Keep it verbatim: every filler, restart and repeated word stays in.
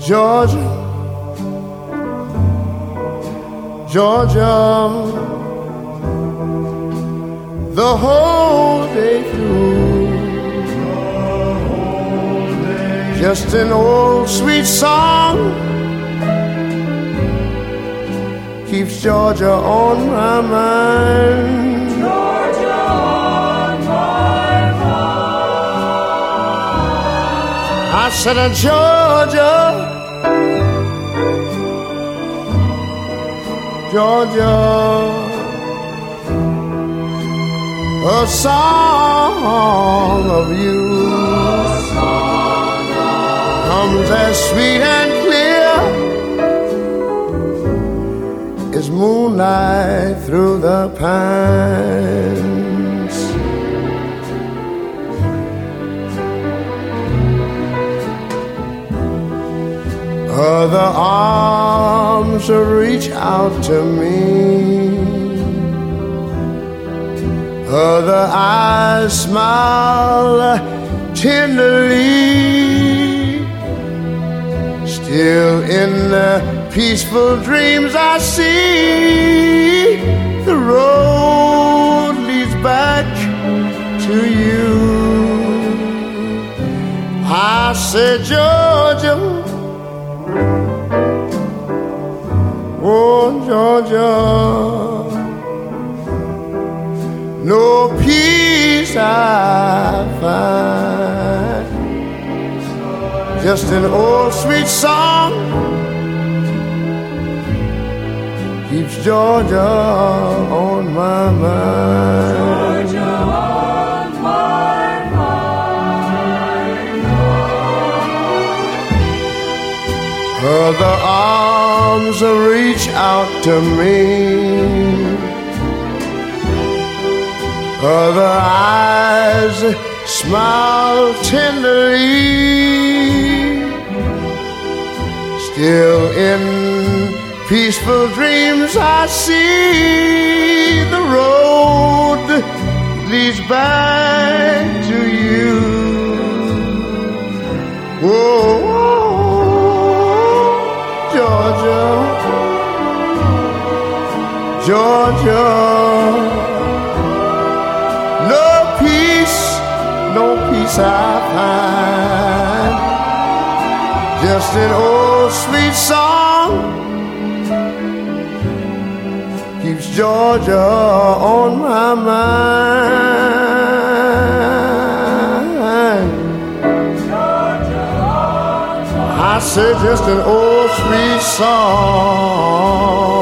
Georgia, Georgia, the whole day through, just an old sweet song keeps Georgia on my mind. Georgia on my mind. I said, uh, Georgia, Georgia, a song of you comes as sweet and clear as moonlight through the pines. Other arms reach out to me, other eyes smile tenderly. Still in the peaceful dreams I see the road leads back to you. I said, Georgia, oh Georgia, no peace I find, just an old sweet song keeps Georgia on my mind. Georgia on my mind. Other arms reach out to me, other eyes smile tenderly. Still in peaceful dreams I see the road leads back to you. Whoa, whoa, Georgia, Georgia, no peace, no peace I find, just an old sweet song keeps Georgia on my mind. Georgia on my I said just an old sweet song